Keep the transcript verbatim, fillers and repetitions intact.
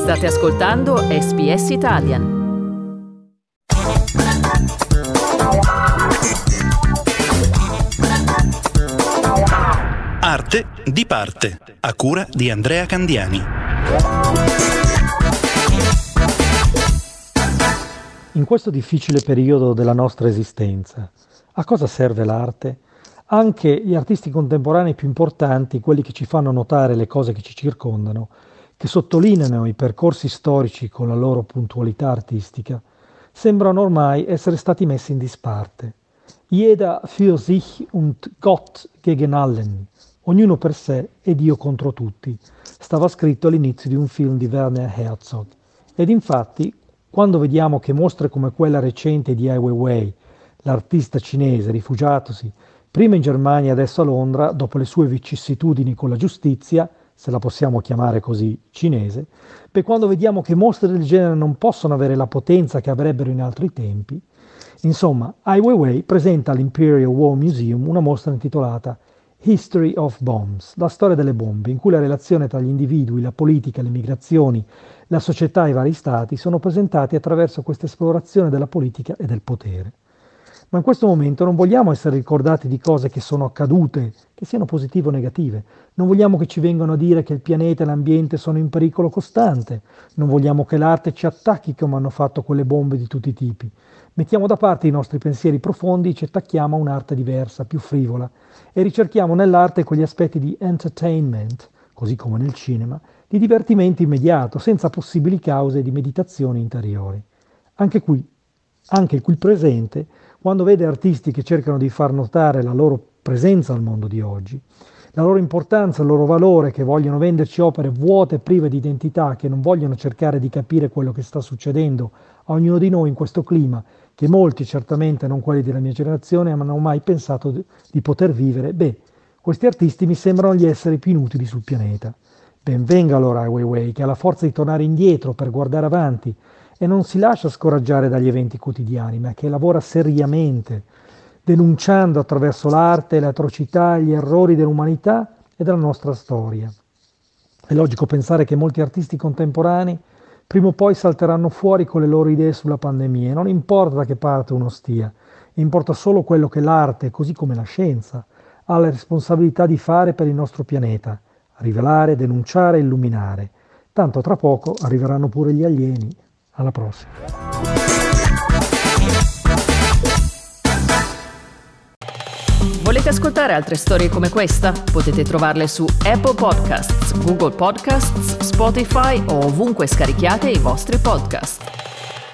State ascoltando S B S Italian. Arte di parte, a cura di Andrea Candiani. In questo difficile periodo della nostra esistenza, a cosa serve l'arte? Anche gli artisti contemporanei più importanti, quelli che ci fanno notare le cose che ci circondano, che sottolineano i percorsi storici con la loro puntualità artistica, sembrano ormai essere stati messi in disparte. Jeder für sich und Gott gegen allen. Ognuno per sé e Dio contro tutti, stava scritto all'inizio di un film di Werner Herzog. Ed infatti, quando vediamo che mostre come quella recente di Ai Weiwei, l'artista cinese rifugiatosi prima in Germania e adesso a Londra, dopo le sue vicissitudini con la giustizia, se la possiamo chiamare così, cinese, per quando vediamo che mostre del genere non possono avere la potenza che avrebbero in altri tempi, insomma, Ai Weiwei presenta all'Imperial War Museum una mostra intitolata History of Bombs, la storia delle bombe, in cui la relazione tra gli individui, la politica, le migrazioni, la società e i vari stati sono presentati attraverso questa esplorazione della politica e del potere. Ma in questo momento non vogliamo essere ricordati di cose che sono accadute, che siano positive o negative. Non vogliamo che ci vengano a dire che il pianeta e l'ambiente sono in pericolo costante. Non vogliamo che l'arte ci attacchi come hanno fatto quelle bombe di tutti i tipi. Mettiamo da parte i nostri pensieri profondi e ci attacchiamo a un'arte diversa, più frivola, e ricerchiamo nell'arte quegli aspetti di entertainment, così come nel cinema, di divertimento immediato, senza possibili cause di meditazione interiori. Anche qui, anche qui presente, quando vede artisti che cercano di far notare la loro presenza al mondo di oggi, la loro importanza, il loro valore, che vogliono venderci opere vuote e prive di identità, che non vogliono cercare di capire quello che sta succedendo a ognuno di noi in questo clima, che molti, certamente non quelli della mia generazione, non hanno mai pensato di, di poter vivere, beh, questi artisti mi sembrano gli esseri più inutili sul pianeta. Ben venga allora Ai Weiwei, che ha la forza di tornare indietro per guardare avanti, e non si lascia scoraggiare dagli eventi quotidiani, ma che lavora seriamente, denunciando attraverso l'arte le atrocità e gli errori dell'umanità e della nostra storia. È logico pensare che molti artisti contemporanei prima o poi salteranno fuori con le loro idee sulla pandemia, e non importa da che parte uno stia, importa solo quello che l'arte, così come la scienza, ha la responsabilità di fare per il nostro pianeta, rivelare, denunciare e illuminare. Tanto tra poco arriveranno pure gli alieni. Alla prossima. Volete ascoltare altre storie come questa? Potete trovarle su Apple Podcasts, Google Podcasts, Spotify o ovunque scarichiate i vostri podcast.